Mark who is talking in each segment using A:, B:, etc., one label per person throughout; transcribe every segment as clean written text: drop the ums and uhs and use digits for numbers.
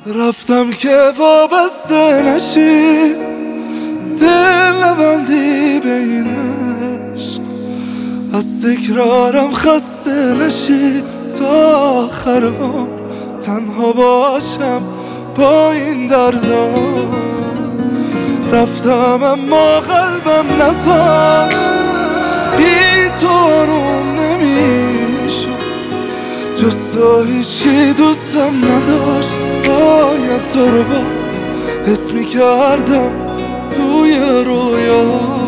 A: رفتم که وابسته نشی، دل نبندی به این عشق، از تکرارم خسته نشی، تا آخر عمر تنها باشم با این دردا. رفتم اما قلبم نذاشت، بی تو آروم نمیشد، جز تو هیچی دوستم نداشت. باید تو رو باز حس میکردم توی رویا.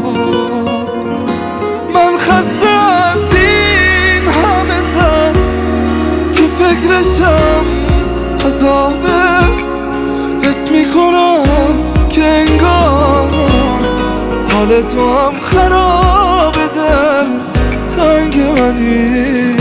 A: من خسته از این همه درد که فکرشم عذابه، حس میکنم که انگار حال تو هم خراب، دل تنگ منی.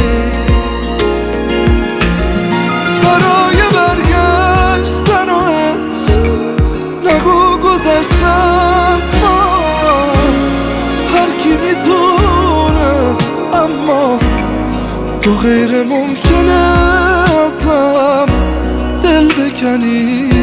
A: برای برگشتن و عشق نگو گذشته از ما، هر کی میتونه اما تو غیر ممکنه ازم دل بکنی.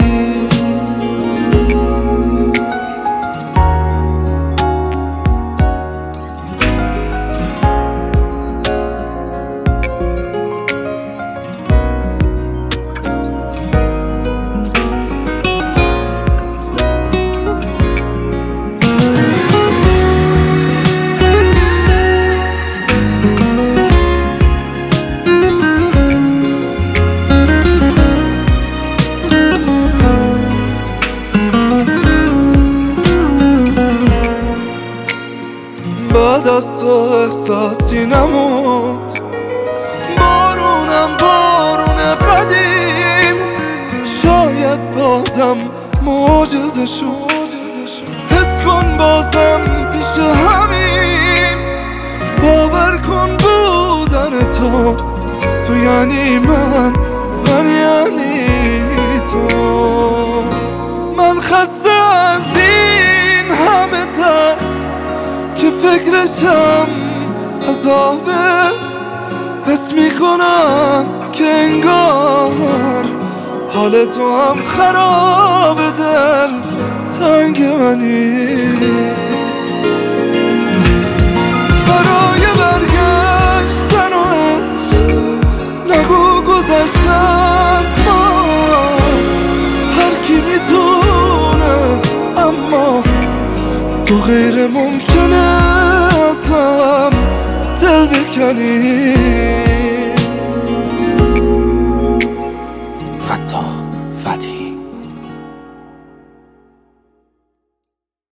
A: بعد از تو احساسی نموند، بارونم بارون قدیم، شاید بازم معجزه شد. حس کن بازم پیش همین، باور کن بودن تو یعنی من یعنی تو. من خسته از این همه درد که فکرشم عذابه، حس میکنم که انگار حال تو هم خراب، دل تنگ منی. برای برگشتن و عشق نگو گذشته از ما، هر کی میتونه اما تو غیر ممکنه ازم دل بکنی.